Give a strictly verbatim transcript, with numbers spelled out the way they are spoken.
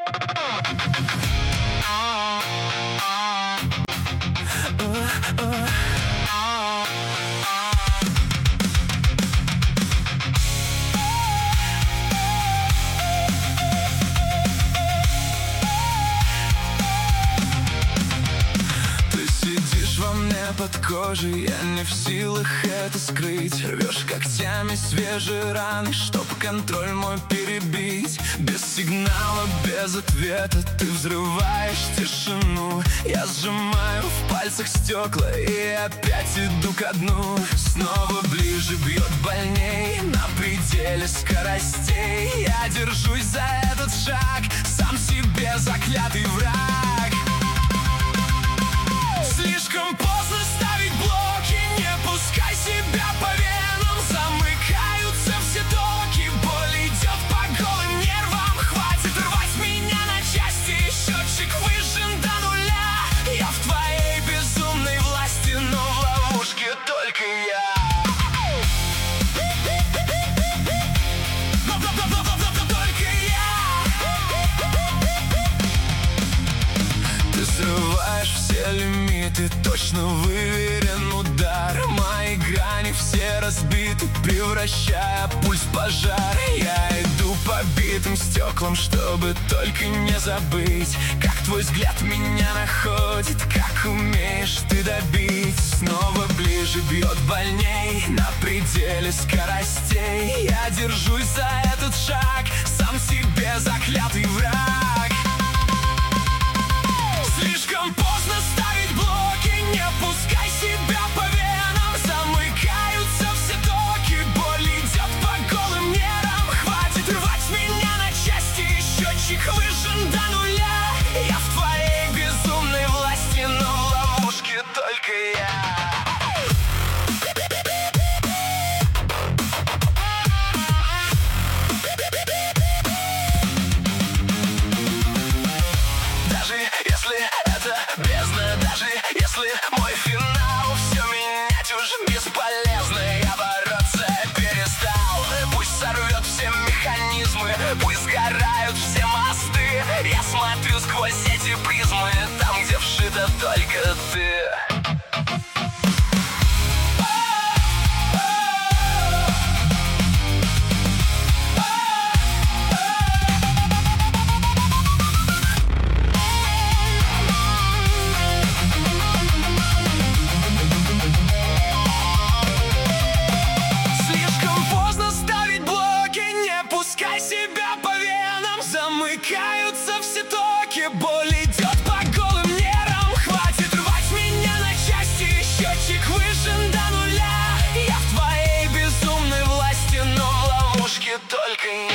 Под кожей, я не в силах это скрыть. Рвешь когтями свежие раны, чтоб контроль мой перебить. Без сигнала, без ответа ты взрываешь тишину. Я сжимаю в пальцах стекла и опять иду ко дну. Снова ближе, бьет больней, на пределе скоростей. Я держусь за этот шаг, сам себе заклятый враг. Слишком поздно ставить блоки, не пускай себя по венам. Замыкаются все токи, боль идет по голым нервам. Хватит рвать меня на части, счетчик выжжен до нуля. Я в твоей безумной власти, но в ловушке только я. Только я. Ты срываешь все лимиты, точно выверен удар. Мои грани все разбиты, превращая пульс в пожар. Я иду по битым стеклам, чтобы только не забыть, как твой взгляд меня находит, как умеешь ты добить. Снова ближе, бьет больней, на пределе скоростей. Я держусь за этот шаг, сам себе заклятый враг. Слишком поздно ставить блоки, не пускай себя по венам. Замыкаются все токи, боль идет по голым нервам. Хватит рвать меня на части, счетчик выжжен до нуля. Я в твоей безумной власти, но в ловушке только я. Бездна, даже если мой финал, все менять уже бесполезно. Я бороться перестал. Пусть сорвет все механизмы, пусть сгорают все мосты. Я смотрю сквозь эти призмы, там, где вшита только ты. Себя по венам, замыкаются все токи, боль идет по голым нервам. Хватит рвать меня на части, счетчик выжжен до нуля. Я в твоей безумной власти, но в ловушке только я.